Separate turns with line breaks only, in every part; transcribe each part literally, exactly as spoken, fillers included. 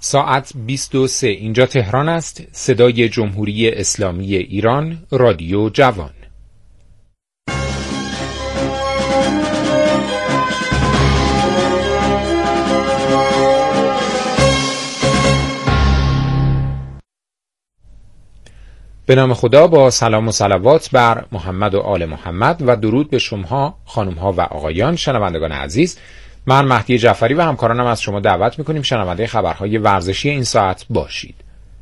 ساعت بیست و سه. اینجا تهران است. صدای جمهوری اسلامی ایران، رادیو جوان. به نام خدا، با سلام و صلوات بر محمد و آل محمد و درود به شما خانم‌ها و آقایان شنوندگان عزیز. من مهدی جعفری و همکارانم از شما دعوت می‌کنیم شنونده خبرهای ورزشی این ساعت باشید.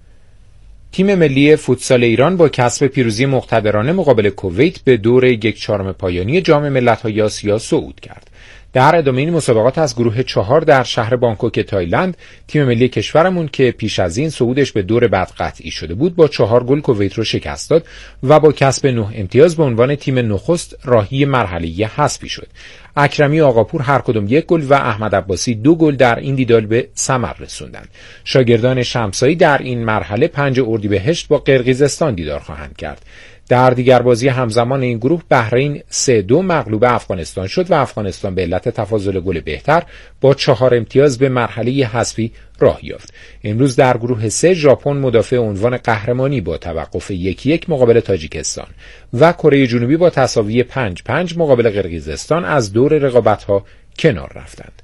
تیم ملی فوتسال ایران با کسب پیروزی مقتدرانه مقابل کویت به دور یک چهارم پایانی جام ملت‌های آسیا صعود کرد. در ادامه این مسابقات از گروه چهار در شهر بانکوک تایلند، تیم ملی کشورمون که پیش از این صعودش به دور بعد قطعی شده بود با چهار گل کویت رو شکست داد و با کسب نه امتیاز به عنوان تیم نخست راهی مرحله حذفی شد. اکرمی آقاپور هر کدوم یک گل و احمد عباسی دو گل در این دیدار به ثمر رسوندند. شاگردان شمسایی در این مرحله پنج اردیبهشت با قرقیزستان دیدار خواهند کرد. در دیگر بازی همزمان این گروه بحرین سه دو مغلوب افغانستان شد و افغانستان به علت تفاضل گل بهتر با چهار امتیاز به مرحله حذفی راه یافت. امروز در گروه سه ژاپن مدافع عنوان قهرمانی با توقف یک یک مقابل تاجیکستان و کره جنوبی با تساوی پنج پنج مقابل قرقیزستان از دور رقابت‌ها کنار رفتند.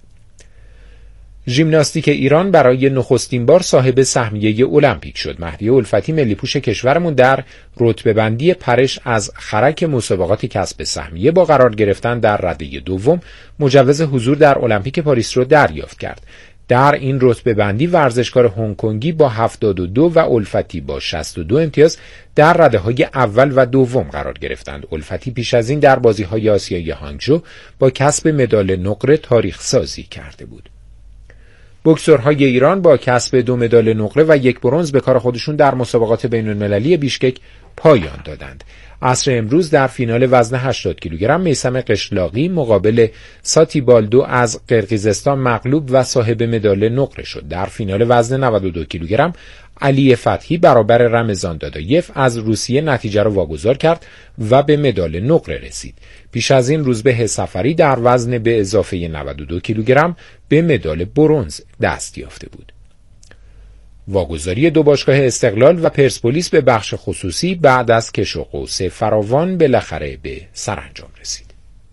ژیمناستیک ایران برای نخستین بار صاحب سهمیه المپیک شد. مهدی الفتی ملی‌پوش کشورمون در رتبه بندی پرش از خرک مسابقات کسب سهمیه با قرار گرفتن در رده دوم مجوز حضور در المپیک پاریس رو دریافت کرد. در این رتبه بندی ورزشکار هنگ کنگی با هفتاد و دو و الفتی با شصت و دو امتیاز در رده‌های اول و دوم قرار گرفتند. الفتی پیش از این در بازی‌های آسیایی هانگژو با کسب مدال نقره تاریخ سازی کرده بود. بوکسورهای ایران با کسب دو مدال نقره و یک برنز به کار خودشون در مسابقات بین‌المللی بیشکک پایان دادند. عصر امروز در فینال وزن هشتاد کیلوگرم میثم قشلاقی مقابل ساتی بالدو از قرقیزستان مغلوب و صاحب مدال نقره شد. در فینال وزن نود و دو کیلوگرم علی فتحی برابر رمضان دادایف از روسیه نتیجه را واگذار کرد و به مدال نقره رسید. پیش از این روزبه سفری در وزن به اضافه نود و دو کیلوگرم به مدال برنز دست یافته بود. واگذاری دو باشگاه استقلال و پرسپولیس به بخش خصوصی بعد از کش و قوس فراوان بالاخره به سرانجام رسید.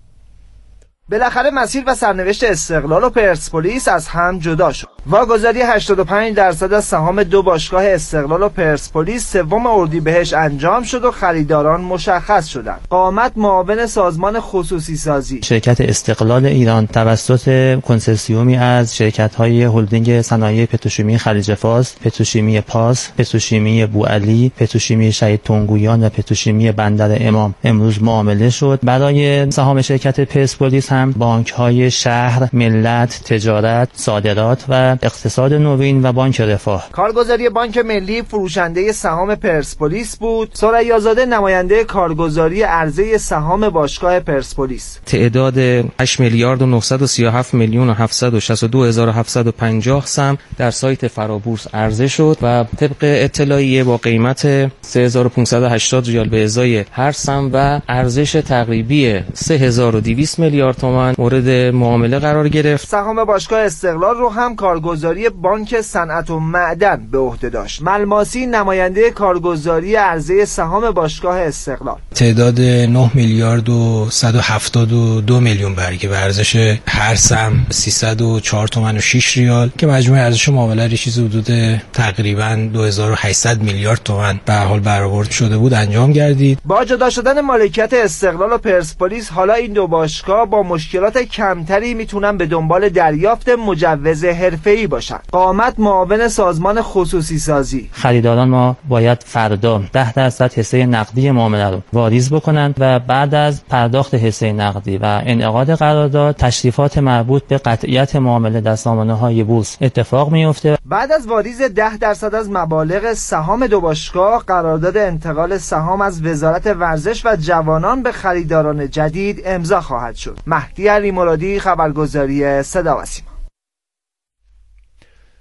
بالاخره مسیر و سرنوشت استقلال و پرسپولیس از هم جدا شد. واگذاری هشتاد و پنج درصد از سهام دو باشگاه استقلال و پرسپولیس سوم اردیبهشت انجام شد و خریداران مشخص شدند. قامت معاون سازمان خصوصی سازی
شرکت استقلال ایران توسط کنسرسیومی از شرکت‌های هلدینگ صنایع پتروشیمی خلیج فارس، پتروشیمی پاس، پتروشیمی بوعلی، پتروشیمی شهید تنگویان و پتروشیمی بندر امام امروز معامله شد. برای سهام شرکت پرسپولیس هم بانک‌های شهر، ملت، تجارت، صادرات و اقتصاد نوین و بانک رفاه.
کارگزاری بانک ملی فروشنده سهام پرسپولیس بود. ثریازاده نماینده کارگزاری عرضه سهام باشگاه پرسپولیس.
تعداد هشت میلیارد و نهصد و سی و هفت میلیون و هفتصد و شصت و دو هزار و هفتصد و پنجاه سهم در سایت فرابورس عرضه شد و طبق اطلاعیه با قیمت سه هزار و پانصد و هشتاد ریال به ازای هر سهم و ارزش تقریبی سه هزار و دویست میلیارد تومان مورد معامله قرار گرفت.
سهام باشگاه استقلال رو هم کارگزاری بانک صنعت و معدن به عهده داشت. ملماسی نماینده کارگزاری عرضه سهام باشگاه استقلال.
تعداد نه میلیارد و صد و هفتاد و دو میلیون برگه به ارزش هر سهم سیصد و چهار تومان و شش ریال که مجموع ارزش معامله چیزی حدود تقریبا دو هزار و هشتصد میلیارد تومان به هر حال برآورد شده بود انجام گردید.
با جدا شدن مالکیت استقلال و پرسپولیس حالا این دو باشگاه با مشکلات کمتری میتونن به دنبال دریافت مجوز حرفه‌ای باشن. قامت معاون سازمان خصوصی سازی.
خریداران ما باید فردا ده درصد حصه نقدی معامله رو واریز بکنن و بعد از پرداخت حصه نقدی و انعقاد قرارداد تشریفات مربوط به قطعیت معامله در سامانه‌های بورس اتفاق میفته.
بعد از واریز ده درصد از مبالغ سهام دو باشگاه، قرارداد انتقال سهام از وزارت ورزش و جوانان به خریداران جدید امضا خواهد شد. مهدی علی مرادی، خبرگزاری صدا و سیما.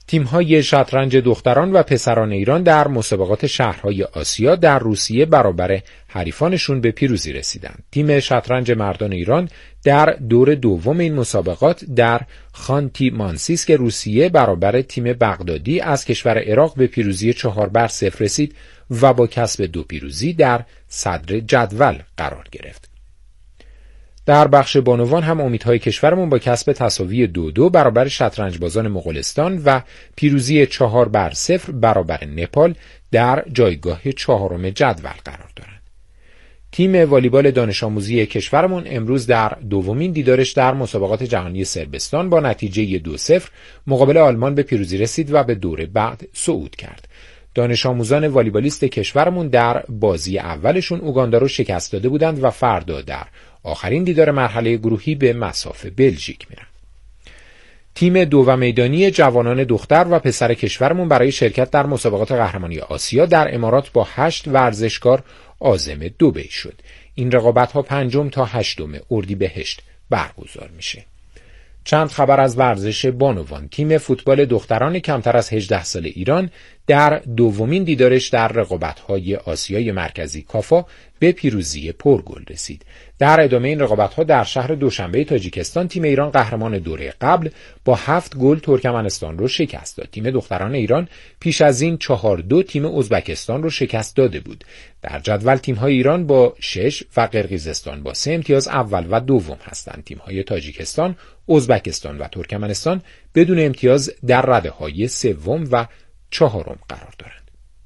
تیم‌های شطرنج دختران و پسران ایران در مسابقات شهرهای آسیا در روسیه برابر حریفانشون به پیروزی رسیدند. تیم شطرنج مردان ایران در دور دوم این مسابقات در خانتی مانسیسک روسیه برابر تیم بغدادی از کشور عراق به پیروزی چهار بر صفر رسید و با کسب دو پیروزی در صدر جدول قرار گرفت. در بخش بانوان هم امیدهای کشورمون با کسب تساوی دو دو برابر شطرنجبازان مغولستان و پیروزی چهار بر صفر برابر نپال در جایگاه چهارم جدول قرار دارند. تیم والیبال دانش آموزی کشورمون امروز در دومین دیدارش در مسابقات جهانی صربستان با نتیجه دو صفر مقابل آلمان به پیروزی رسید و به دور بعد صعود کرد. دانش آموزان والیبالیست کشورمون در بازی اولشون اوگاندا رو شکست داده بودند و فردا در آخرین دیدار مرحله گروهی به مصاف بلژیک میرن. تیم دو و میدانی جوانان دختر و پسر کشورمون برای شرکت در مسابقات قهرمانی آسیا در امارات با هشت ورزشکار عازم دبی شد. این رقابت‌ها پنجم تا هشتم اردیبهشت برگزار میشه. چند خبر از ورزش بانوان. تیم فوتبال دختران کمتر از هجده سال ایران در دومین دیدارش در رقابت‌های آسیای مرکزی کافا به پیروزی پرگل رسید. در ادامه این رقابت‌ها در شهر دوشنبه تاجیکستان تیم ایران قهرمان دوره قبل با هفت گل ترکمنستان رو شکست داد. تیم دختران ایران پیش از این چهار دو تیم ازبکستان رو شکست داده بود. در جدول تیم‌های ایران با شش و قرقیزستان با سه امتیاز اول و دوم هستند. تیم‌های تاجیکستان، ازبکستان و ترکمنستان بدون امتیاز در رده‌های سوم و چهارم قرار دارند.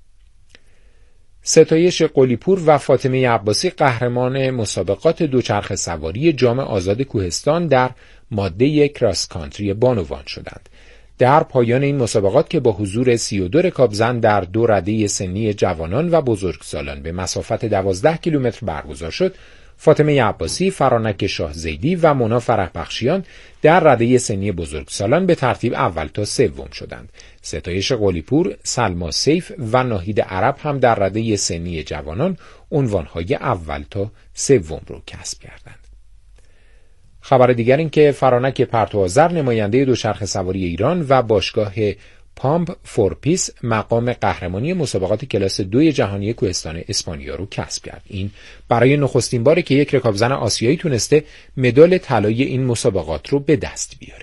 ستایش قلی‌پور و فاطمه عباسی قهرمان مسابقات دوچرخه سواری جام آزاد کوهستان در ماده کراس کانتری بانوان شدند. در پایان این مسابقات که با حضور سی و دو رکابزن در دو رده سنی جوانان و بزرگسالان به مسافت دوازده کیلومتر برگزار شد، فاطمه عباسی، فرانک شاه زیدی و مونا فرح بخشیان در رده سنی بزرگسالان به ترتیب اول تا سوم شدند. ستایش قلی‌پور، سلما سیف و ناهید عرب هم در رده سنی جوانان عنوانهای اول تا سوم رو کسب کردند. خبر دیگر این که فرانک پرتوآذر نماینده دوچرخه سواری ایران و باشگاه پامپ فور پیس مقام قهرمانی مسابقات کلاس دوی جهانی کوهستان اسپانیا رو کسب کرد. این برای نخستین باره که یک رکابزن آسیایی تونسته مدال طلای این مسابقات رو به دست بیاره.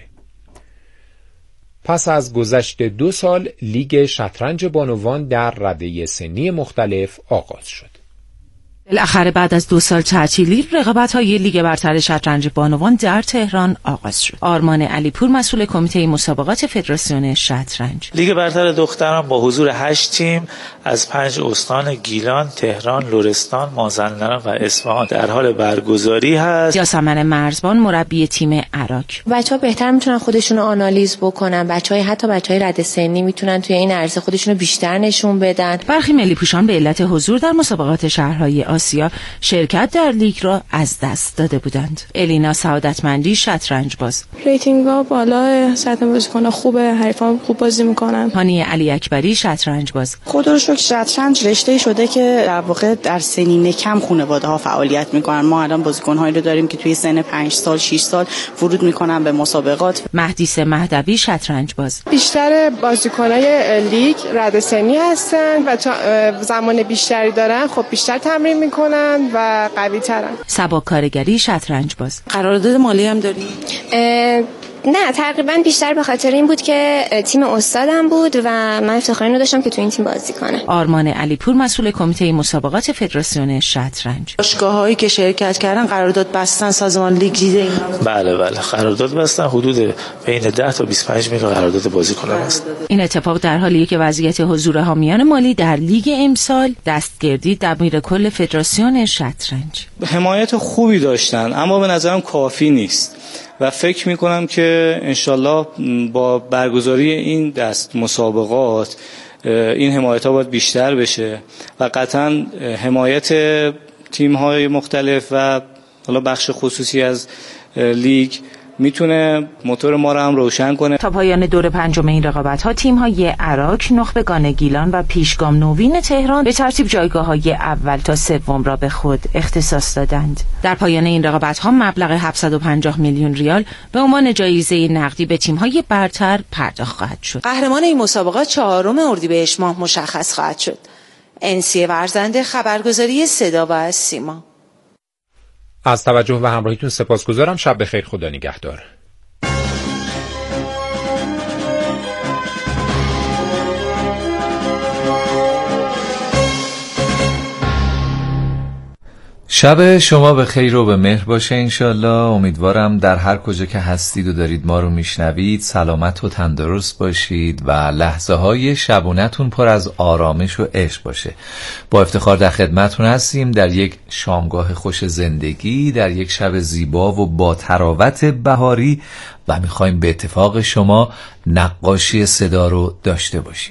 پس از گذشت دو سال لیگ شطرنج بانوان در رده سنی مختلف آغاز شد.
بالاخره بعد از دو سال تعطیلی رقابت‌های لیگ برتر شطرنج بانوان در تهران آغاز شد. آرمان علیپور مسئول کمیته مسابقات فدراسیون شطرنج.
لیگ برتر دختران با حضور هشت تیم از پنج استان گیلان، تهران، لرستان، مازندران و اصفهان در حال برگزاری هست.
یاسمن مرزبان مربی تیم عراک.
بچه‌ها بهتر میتونن خودشونو آنالیز بکنن. بچه‌های حتی بچه‌های رده سنی میتونن توی این عرصه خودشونو بیشتر نشون بدن.
برخی ملی پوشان به علت حضور در مسابقات شهرهای آسیا شرکت در لیگ را از دست داده بودند. الینا سعادتمندی شطرنج باز.
ریتینگ‌ها بالا، سطح بازیکن‌ها خوبه، حریفان خوب بازی می‌کنن.
هانی علی اکبری شطرنج باز.
خدا رو شکر شطرنج رشته شده که در واقع در سنین کم خانواده‌ها فعالیت می‌کنن. ما الان بازیکن‌هایی رو داریم که توی سن پنج سال، شش سال ورود می‌کنن به مسابقات.
مهدیس مهدوی شطرنج باز.
بیشتر بازیکن‌های لیگ رده سنی هستن و تا زمان بیشتری دارن، خب بیشتر تمرین می‌کنن و قوی ترن.
سبا کارگری شطرنج باز.
قرارداد مالی هم داریم؟
نه، تقریبا بیشتر به خاطر این بود که تیم استادم بود و من افتخار اینو داشتم که تو این تیم بازی کنم.
آرمان علیپور مسئول کمیته مسابقات فدراسیون شطرنج.
باشگاه‌هایی که شرکت کردن قرارداد بستن، سازمان لیگ دیده این؟
بله بله قرارداد بستن، حدود بین ده تا بیست و پنج میلیون قرارداد بازیکن است.
این اتفاق در حالیه که وضعیت حضور حامیان مالی در لیگ امسال دستگردی دبیر کل فدراسیون شطرنج.
حمایت خوبی داشتن اما به نظرم کافی نیست و فکر میکنم که انشالله با برگزاری این دست مسابقات این حمایت ها باید بیشتر بشه و قطعا حمایت تیم های مختلف و حالا بخش خصوصی از لیگ میتونه موتور ما رو هم روشن کنه.
تا پایان دور پنجم این رقابت‌ها تیم‌های عراق، نخبگان گیلان و پیشگام نوین تهران به ترتیب جایگاه‌های اول تا سوم را به خود اختصاص دادند. در پایان این رقابت‌ها مبلغ هفتصد و پنجاه میلیون ریال به عنوان جایزه نقدی به تیم‌های برتر پرداخت خواهد شد.
قهرمان این مسابقات چهارم اردیبهشت ماه مشخص خواهد شد. انسیه ورزنده، خبرگزاری صدا و سیما.
از توجه و همراهیتون سپاسگزارم. شب بخیر، خدا نگهدار.
شب شما به خیر و به مهر باشه انشالله. امیدوارم در هر کجا که هستید و دارید ما رو میشنوید سلامت و تندرست باشید و لحظه های شبونتون پر از آرامش و عشق باشه. با افتخار در خدمتون هستیم در یک شامگاه خوش زندگی، در یک شب زیبا و با تراوت بهاری و میخوایم به اتفاق شما نقاشی صدا رو داشته باشیم.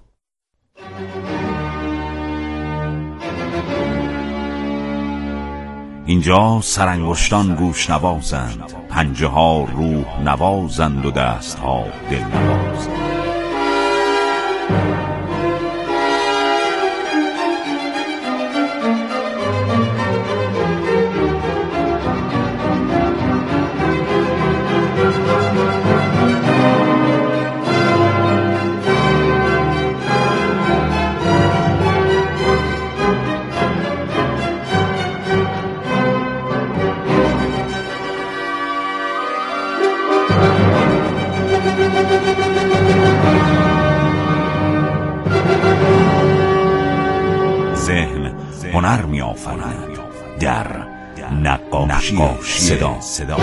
اینجا سرانگشتان گوش نوازند، پنجه ها روح نوازند و دست ها دل نوازند. هنر می آفرند در نقاشی صدا. صدا.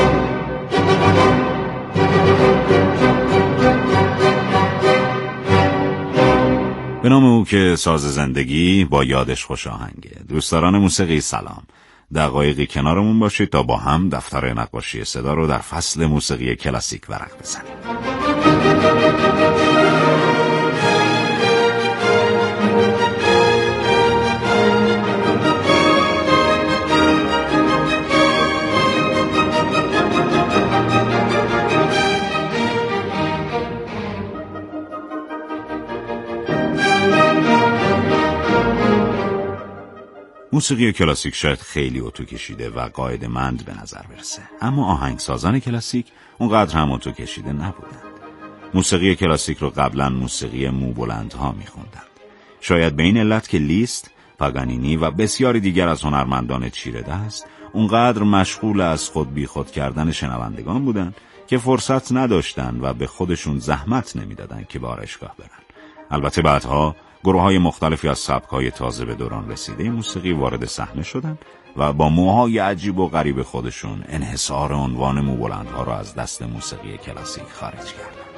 به نام او که ساز زندگی با یادش خوش آهنگه. دوستداران موسیقی سلام. دقایقی کنارمون باشید تا با هم دفتر نقاشی صدا رو در فصل موسیقی کلاسیک ورق بزنیم. موسیقی کلاسیک شاید خیلی اتو کشیده و قاعده‌مند به نظر برسه، اما آهنگسازان کلاسیک اونقدر هم اتو کشیده نبودند. موسیقی کلاسیک رو قبلا موسیقی موبلندها میخوندند. شاید به این علت که لیست، پاگانینی و بسیاری دیگر از هنرمندان چیره دست اونقدر مشغول از خود بی خود کردن شنوندگان بودند که فرصت نداشتند و به خودشون زحمت نمیدادند که به آرایشگاه برن. البته بعدها گروه‌های مختلفی از سبک‌های تازه به دوران رسیده موسیقی وارد صحنه شدند و با موهای عجیب و غریب خودشون انحصار عنوان موبلندها را از دست موسیقی کلاسیک خارج کردند.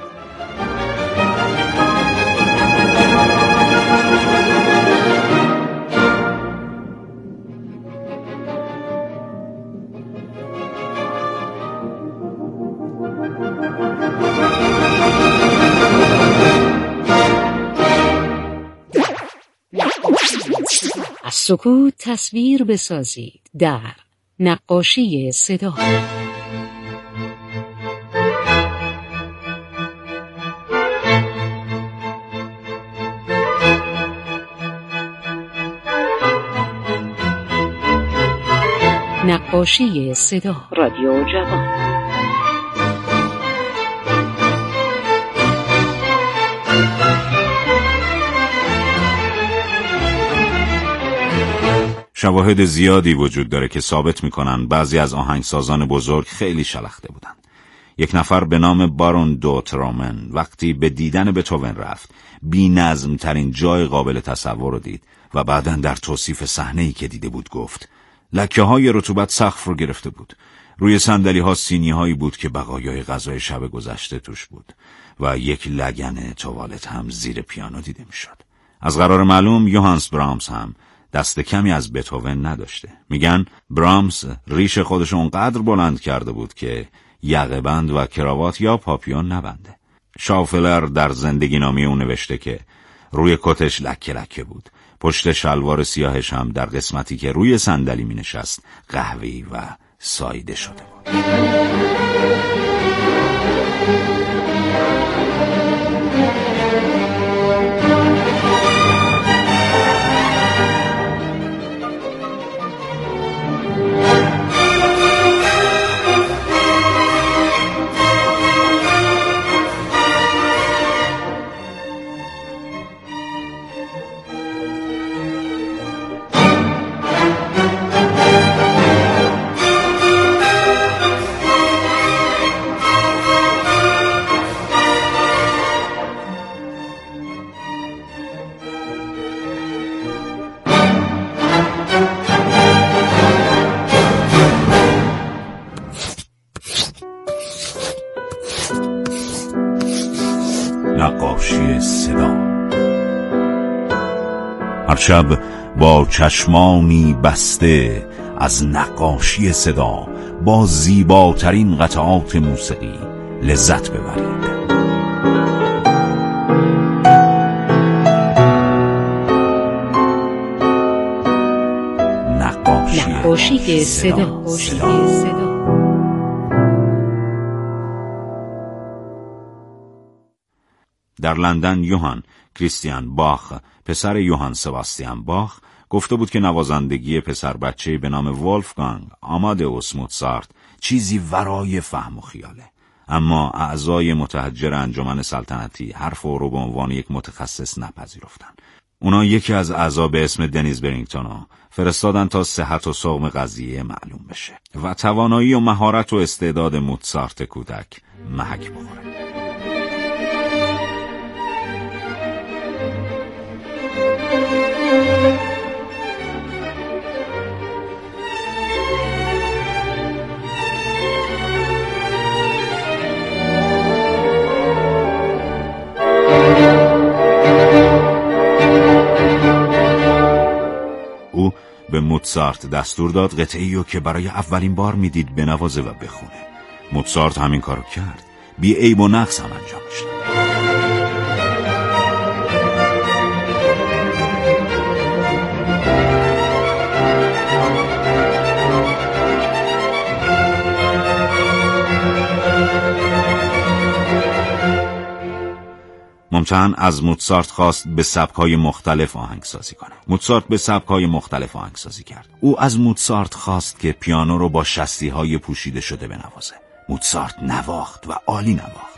از سکوت تصویر بسازید در نقاشی صدا. نقاشی صدا، رادیو جوان.
شواهد زیادی وجود داره که ثابت میکنن بعضی از آهنگسازان بزرگ خیلی شلخته بودن. یک نفر به نام بارون دو ترومن وقتی به دیدن بتهوون رفت، بی نظم ترین جای قابل تصور رو دید و بعداً در توصیف صحنه‌ای که دیده بود گفت لکه های رطوبت سقف رو گرفته بود. روی صندلی ها سینی هایی بود که بقایای غذای شب گذشته توش بود و یک لگن توالت هم زیر پیانو دیده میشد. از قرار معلوم یوهانس برامس هم دست کمی از بتهوون نداشته. میگن برامس ریش خودش اونقدر بلند کرده بود که یقه بند و کراوات یا پاپیون نبنده. شافلر در زندگی نامه اون نوشته که روی کتش لکه لکه بود. پشت شلوار سیاهش هم در قسمتی که روی صندلی می نشست قهوه‌ای و ساییده شده بود. نقاشی صدا. هر شب با چشمانی بسته از نقاشی صدا با زیباترین قطعات موسیقی لذت ببرید. نقاشی,
نقاشی صدا. صدا. صدا.
در لندن یوهان کریستیان باخ، پسر یوهان سباستیان باخ، گفته بود که نوازندگی پسر بچه‌ای به نام ولفگانگ آمادئوس موزارت چیزی ورای فهم و خیاله. اما اعضای متحجر انجمن سلطنتی حرف او رو به عنوان یک متخصص نپذیرفتن. اونا یکی از اعضا به اسم دنیز برینگتونو فرستادن تا صحت و سقم قضیه معلوم بشه و توانایی و مهارت و استعداد موزارت کودک محک بخوره. او به موزارت دستور داد قطعه‌ای رو که برای اولین بار میدید بنوازه و بخونه. موزارت همین کارو کرد. بی عیب و نقص هم انجامش داد. ممتحن از موزارت خواست به سبک‌های مختلف آهنگسازی کنه. موزارت به سبک‌های مختلف آهنگسازی کرد. او از موزارت خواست که پیانو رو با شستی‌های پوشیده شده بنوازه. موزارت نواخت و عالی نواخت.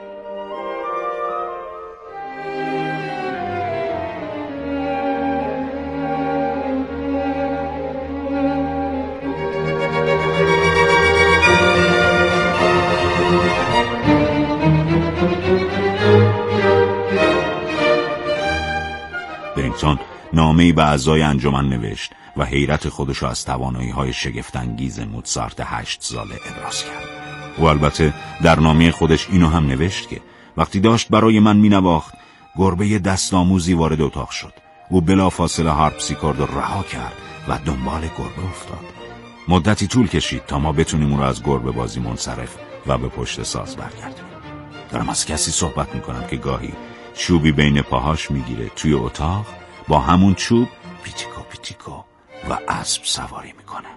برینگتون نامه‌ای به اعضای انجمن نوشت و حیرت خودش از توانایی‌های شگفت‌انگیز موزارت هشت ساله ابراز کرد. و البته در نامه خودش اینو هم نوشت که وقتی داشت برای من مینواخت، گربه دستآموزی وارد اتاق شد. او بلافاصله هارپسیکورد رو رها کرد و دنبال گربه افتاد. مدتی طول کشید تا ما بتونیم اون رو از گربه بازی منصرف و به پشت ساز برگردیم. دارم از کسی صحبت میکنم که گاهی چوبی بین پاهاش میگیره توی اتاق، با همون چوب پیتیکو پیتیکو و اسب سواری میکنه.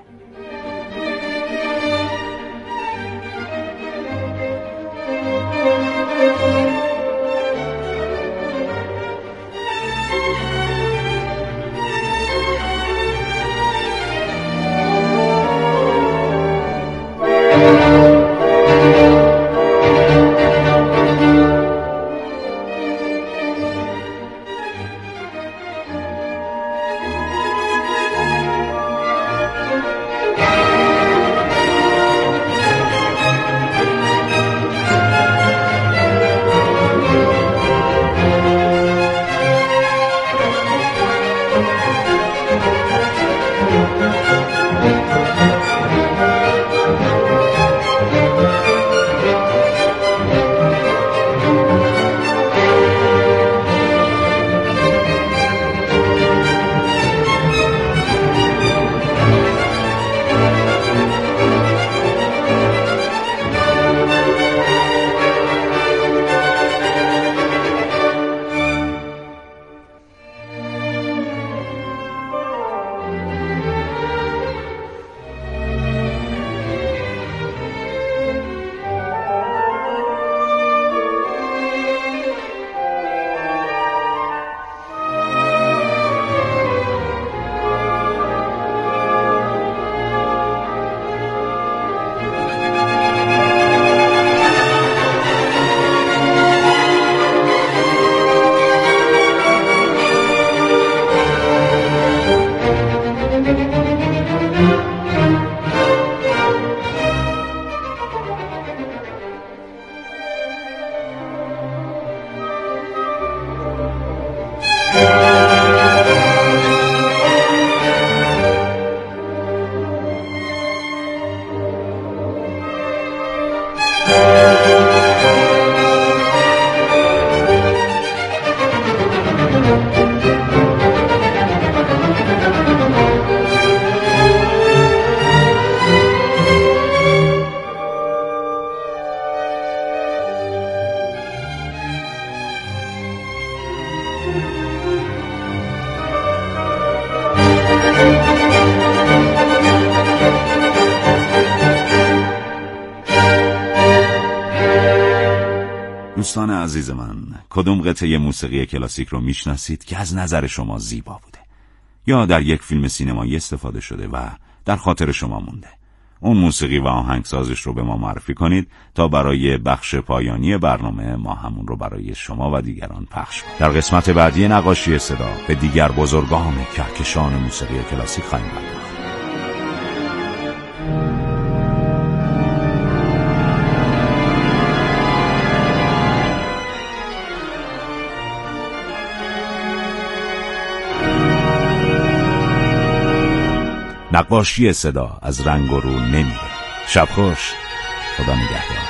دوستان عزیز من، کدوم قطعه موسیقی کلاسیک رو میشناسید که از نظر شما زیبا بوده یا در یک فیلم سینمایی استفاده شده و در خاطر شما مونده؟ اون موسیقی و آهنگسازش رو به ما معرفی کنید تا برای بخش پایانی برنامه ما همون رو برای شما و دیگران پخش کنیم. در قسمت بعدی نقاشی صدا به دیگر بزرگان کهکشان موسیقی کلاسیک خواهیم پرداخت. نقاشی صدا از رنگ و رو نمیره. شب خوش، خدا نگهدار.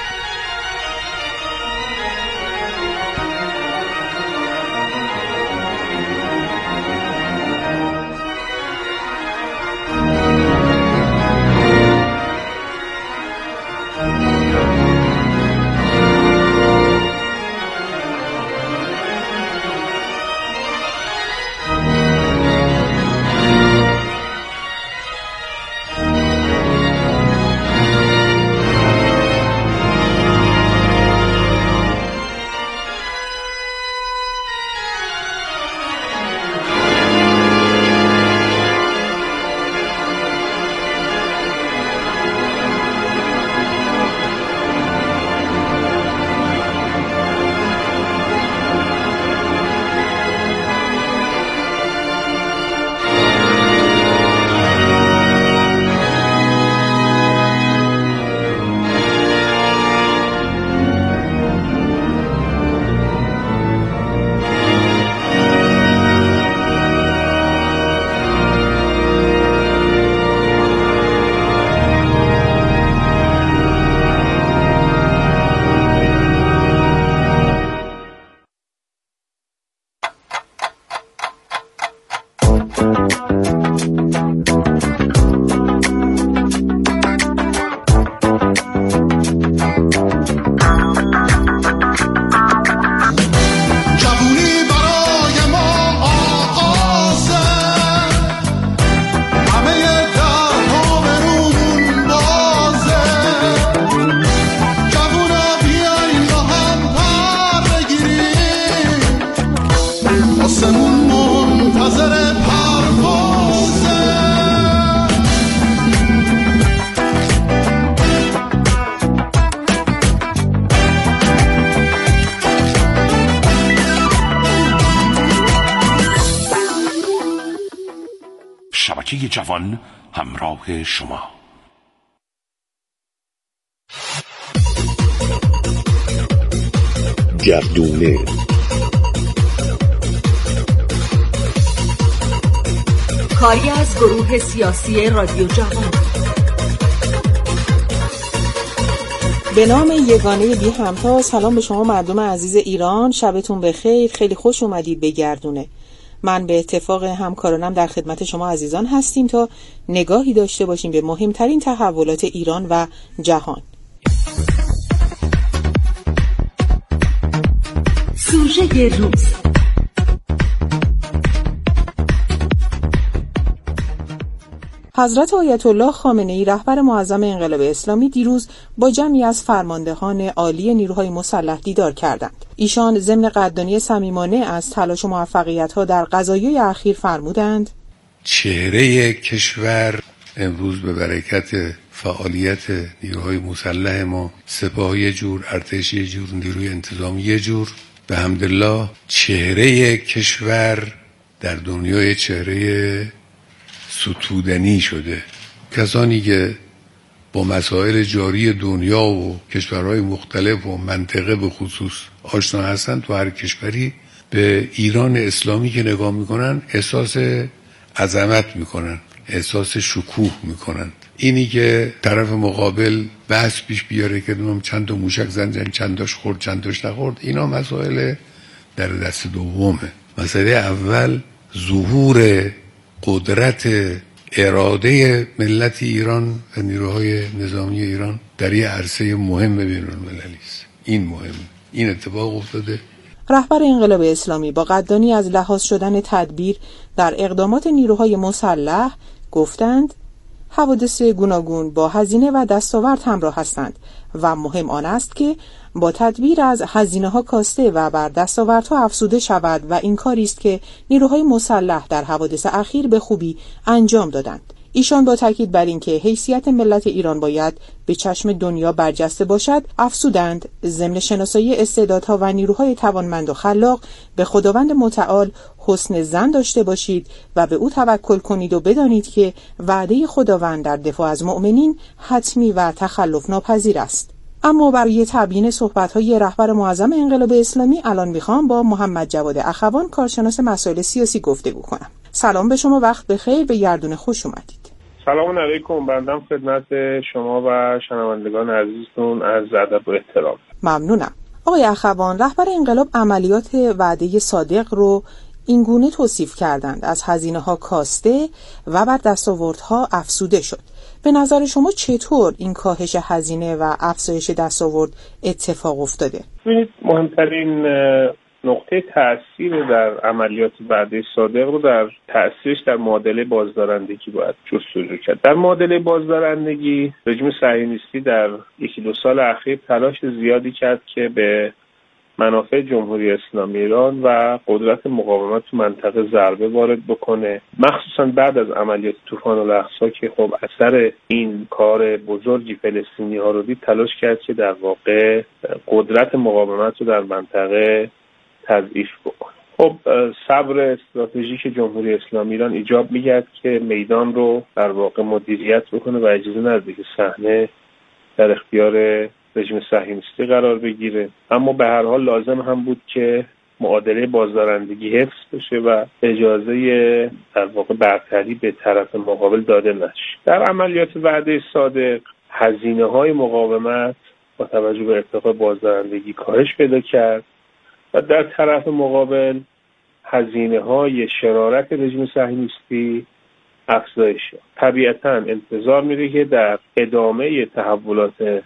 شبکه جوان همراه شما.
گردونه
کاری از گروه سیاسی رادیو جوان.
به نام یگانه بی همتا. سلام به شما مردم عزیز ایران، شبتون بخیر. خیلی خوش اومدید به گردونه. من به اتفاق همکارانم در خدمت شما عزیزان هستیم تا نگاهی داشته باشیم به مهمترین تحولات ایران و جهان.
سوژه روز.
حضرت آیت الله خامنه‌ای رهبر معظم انقلاب اسلامی دیروز با جمعی از فرماندهان عالی نیروهای مسلح دیدار کردند. ایشان ضمن قدردانی صمیمانه از تلاش و موفقیت‌ها در قضایای اخیر فرمودند:
چهره کشور امروز به برکت فعالیت نیروهای مسلح ما، سپاه یه جور، ارتش یه جور، نیروی انتظامی یه جور، به حمدالله چهره کشور در دنیای چهره ستودنی شده. کسانی که با مسائل جاری دنیا و کشورهای مختلف و منطقه به خصوص آشنا هستند تو هر کشوری، به ایران اسلامی که نگاه میکنن احساس عظمت میکنن، احساس شکوه میکنن. اینی که طرف مقابل بحث پیش بیاره که نمیم چند تا موشک زدن، چند تاش خورد، چند تاش نخورد، اینا مسائل در دست دومه. مسئله اول ظهور قدرت اراده ملت ایران و نیروهای نظامی ایران در یه عرصه مهم بین‌المللی است. این مهم، این اتفاق افتاده.
رهبر انقلاب اسلامی با قدردانی از لحاظ شدن تدبیر در اقدامات نیروهای مسلح گفتند: حوادث گوناگون با هزینه و دستاورد همراه هستند و مهم آن است که با تدبیر از هزینه‌ها کاسته و بر دستاوردها افزوده شود و این کاری است که نیروهای مسلح در حوادث اخیر به خوبی انجام دادند. ایشان با تاکید بر اینکه حیثیت ملت ایران باید به چشم دنیا برجسته باشد افزودند ضمن شناسایی استعدادها و نیروهای توانمند و خلاق به خداوند متعال حسن ظن داشته باشید و به او توکل کنید و بدانید که وعده خداوند در دفاع از مؤمنین حتمی و تخلف ناپذیر است. اما برای تبیین صحبت‌های رهبر معظم انقلاب اسلامی الان می‌خوام با محمد جواد اخوان کارشناس مسائل سیاسی گفتگو کنم. سلام به شما، وقت بخیر، به گردون خوش اومدید.
سلام علیکم، بندم خدمت شما و شنوندگان عزیزتون از ادب و احترام.
ممنونم. آقای اخوان، رهبر انقلاب عملیات وعده صادق رو اینگونه توصیف کردند: از هزینه‌ها کاسته و بر دستاوردها افزوده شد. به نظر شما چطور این کاهش هزینه و افزایش دستاورد اتفاق افتاده؟
ببینید، مهمترین نقطه تأثیر در عملیات وعده صادق رو در تأثیرش در معادله بازدارندگی باید جستجو کرد. در معادله بازدارندگی رژیم صهیونیستی در یکی دو سال اخیر تلاش زیادی کرد که به منافع جمهوری اسلامی ایران و قدرت مقاومت تو منطقه ضربه وارد بکنه، مخصوصا بعد از عملیات طوفان الاقصی که خب اثر این کار بزرگی فلسطینی ها رو دید، تلاش کرد که در واقع قدرت مقاومت رو در منطقه تضعیف بکنه. خب صبر استراتژیک جمهوری اسلامی ایران ایجاب می‌کرد که میدان رو در واقع مدیریت بکنه و اجازه نده که صحنه در اختیار رژیم صهیونیستی قرار بگیره، اما به هر حال لازم هم بود که معادله بازدارندگی حفظ بشه و اجازه در واقع برتری به طرف مقابل داده نشه. در عملیات وعده صادق هزینه‌های مقاومت با توجه به ارتقاء بازدارندگی کاهش پیدا کرد و در طرف مقابل هزینه‌های شرارت رژیم صهیونیستی افزایش یافت. طبیعتاً انتظار میره که در ادامه تحولات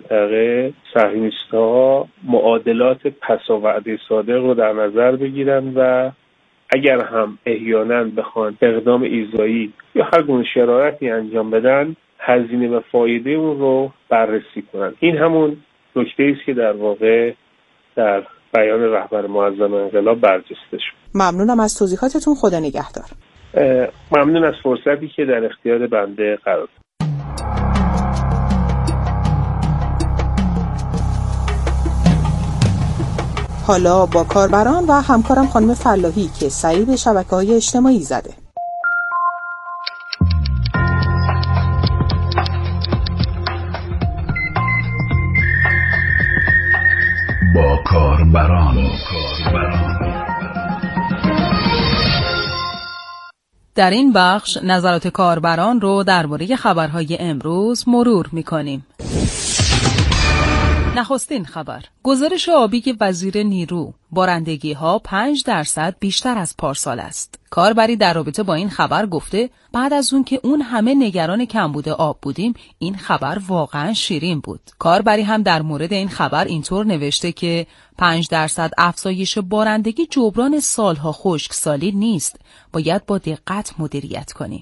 منطقه صهیونیست‌ها معادلات پس از وعده صادق رو در نظر بگیرن و اگر هم احیانا بخوان اقدام ایذایی یا هر گونه شرارتی انجام بدن، هزینه و فایده اون رو بررسی کنن. این همون نکته‌ای است که در واقع در بیان رهبر معظم انقلاب برجسته شد.
ممنونم از توضیحاتتون، خدا نگهدار.
ممنون از فرصتی که در اختیار بنده قرار داد.
حالا با کاربران و همکارم خانم فلاحی که سری به شبکه‌های اجتماعی زده.
با کاربران.
در این بخش نظرات کاربران رو درباره خبرهای امروز مرور می‌کنیم. نخستین خبر: گزارش آبی وزیر نیرو، بارندگی ها پنج درصد بیشتر از پارسال است. کاربری در رابطه با این خبر گفته بعد از اون که اون همه نگران کمبود آب بودیم، این خبر واقعا شیرین بود. کاربری هم در مورد این خبر اینطور نوشته که پنج درصد افزایش بارندگی جبران سالها خشکسالی نیست، باید با دقت مدیریت کنیم.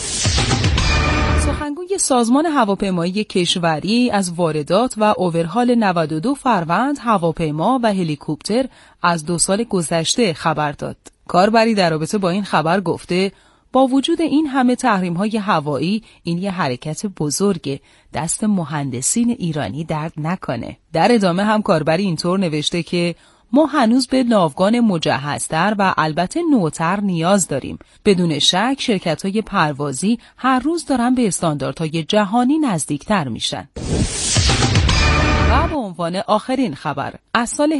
سخنگوی سازمان هواپیمایی کشوری از واردات و اوورهال نود و دو فروند هواپیما و هلیکوپتر از دو سال گذشته خبر داد. کاربری در رابطه با این خبر گفته با وجود این همه تحریم‌های هوایی، این یه حرکت بزرگه، دست مهندسین ایرانی درد نکنه. در ادامه هم کاربری اینطور نوشته که ما هنوز به ناوگان مجهزتر و البته نوتر نیاز داریم. بدون شک شرکت‌های پروازی هر روز دارن به استانداردهای جهانی نزدیکتر میشن. و به عنوان آخرین خبر: از سال